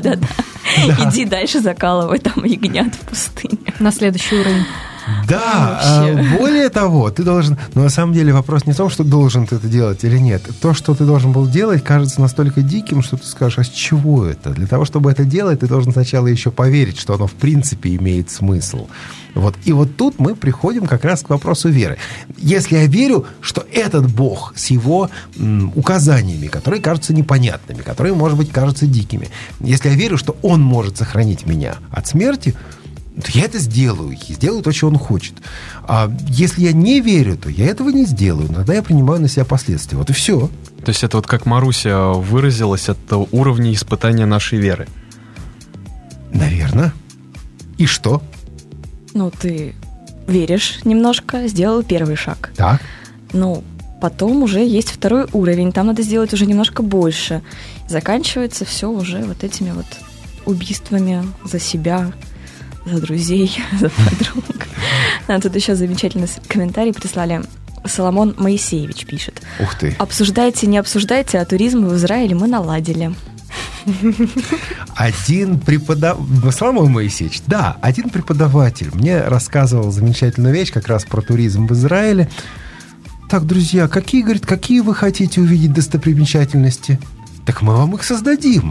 Speaker 5: Иди дальше закалывай там ягнят в пустыне.
Speaker 4: На следующий уровень.
Speaker 2: Да, более того, ты должен... Но на самом деле вопрос не в том, что должен ты это делать или нет. То, что ты должен был делать, кажется настолько диким, что ты скажешь: а с чего это? Для того, чтобы это делать, ты должен сначала еще поверить, что оно в принципе имеет смысл. Вот. И вот тут мы приходим как раз к вопросу веры. Если я верю, что этот Бог с его указаниями, которые кажутся непонятными, которые, может быть, кажутся дикими, если я верю, что он может сохранить меня от смерти, то я это сделаю, и сделаю то, что он хочет. А если я не верю, то я этого не сделаю. Тогда я принимаю на себя последствия. Вот и все.
Speaker 3: То есть это вот как Маруся выразилась, это уровни испытания нашей веры.
Speaker 2: Наверное. И что?
Speaker 5: Ну, ты веришь немножко, сделал первый шаг.
Speaker 2: Так.
Speaker 5: Ну, потом уже есть второй уровень, там надо сделать уже немножко больше. Заканчивается все уже вот этими вот убийствами за себя, за друзей, за подруг. Нам тут еще замечательный комментарий прислали. Соломон Моисеевич пишет:
Speaker 2: Ух ты.
Speaker 5: Обсуждайте, не обсуждайте, а туризм в Израиле мы наладили.
Speaker 2: Один преподаватель... Соломон Моисеевич, да, один преподаватель мне рассказывал замечательную вещь как раз про туризм в Израиле. Так, друзья, какие вы хотите увидеть достопримечательности? Так мы вам их создадим.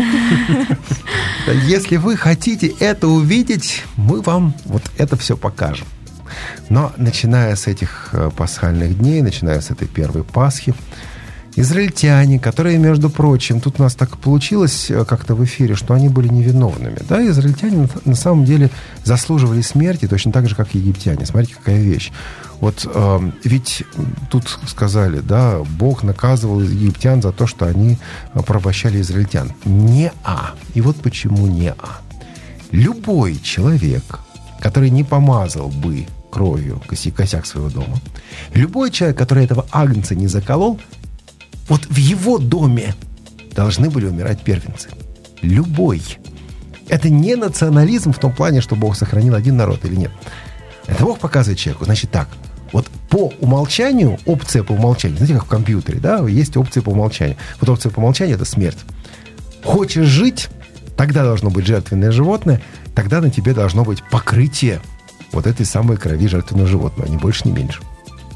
Speaker 2: Если вы хотите это увидеть, мы вам вот это все покажем. Но начиная с этих пасхальных дней, начиная с этой первой Пасхи, израильтяне, которые, между прочим, тут у нас так получилось как-то в эфире, что они были невиновными. Да, израильтяне на самом деле заслуживали смерти точно так же, как и египтяне. Смотрите, какая вещь. Вот ведь тут сказали, да, Бог наказывал египтян за то, что они порабощали израильтян. Не-а. И вот почему не-а. Любой человек, который не помазал бы кровью косяк своего дома, любой человек, который этого агнца не заколол, вот в его доме должны были умирать первенцы. Любой. Это не национализм в том плане, что Бог сохранил один народ или нет. Это Бог показывает человеку. Значит так, вот по умолчанию, опция по умолчанию, знаете, как в компьютере, да, есть опция по умолчанию. Вот опция по умолчанию – это смерть. Хочешь жить, тогда должно быть жертвенное животное, тогда на тебе должно быть покрытие вот этой самой крови жертвенного животного, ни больше, ни меньше.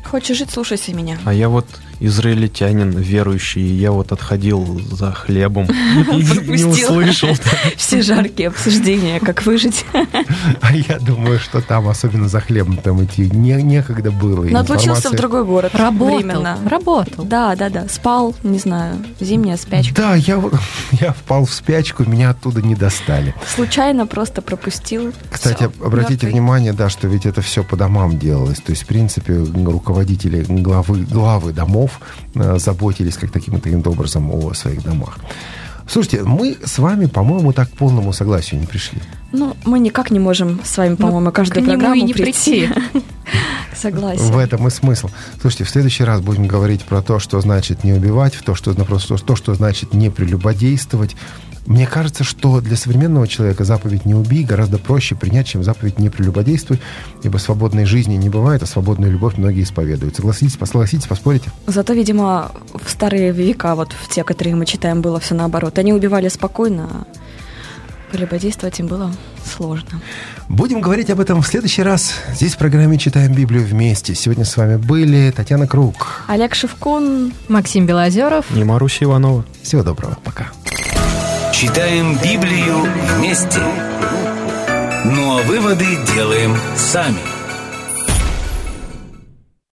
Speaker 5: Хочешь жить, слушайся меня.
Speaker 3: А я вот израильтянин верующий, и я вот отходил за хлебом и не услышал.
Speaker 5: Все жаркие обсуждения, как выжить.
Speaker 2: А я думаю, что там, особенно за хлебом, там идти некогда было.
Speaker 5: Но отлучился в другой город.
Speaker 4: Работал.
Speaker 5: Да. Спал, не знаю, зимняя спячка.
Speaker 2: Да, я впал в спячку, меня оттуда не достали.
Speaker 5: Случайно просто пропустил.
Speaker 2: Кстати, обратите внимание, да, что ведь это все по домам делалось. То есть, в принципе, руководители, главы домов заботились как таким-то образом о своих домах. Слушайте, мы с вами, по-моему, так к полному согласию не пришли.
Speaker 5: Ну, мы никак не можем с вами, по-моему, каждую программу
Speaker 4: не прийти.
Speaker 5: Согласен.
Speaker 2: В этом и смысл. Слушайте, в следующий раз будем говорить про то, что значит не убивать, то, что значит не прелюбодействовать. Мне кажется, что для современного человека заповедь «не убий» гораздо проще принять, чем заповедь «не прелюбодействуй», ибо свободной жизни не бывает, а свободную любовь многие исповедуют. Согласитесь, поспорите?
Speaker 5: Зато, видимо, в старые века, вот в те, которые мы читаем, было все наоборот. Они убивали спокойно, а прелюбодействовать им было сложно.
Speaker 2: Будем говорить об этом в следующий раз. Здесь в программе «Читаем Библию вместе». Сегодня с вами были Татьяна Круг,
Speaker 5: Олег Шевкун,
Speaker 4: Максим Белозеров
Speaker 3: и Маруся Иванова.
Speaker 2: Всего доброго. Пока.
Speaker 1: Читаем Библию вместе. Ну а выводы делаем сами.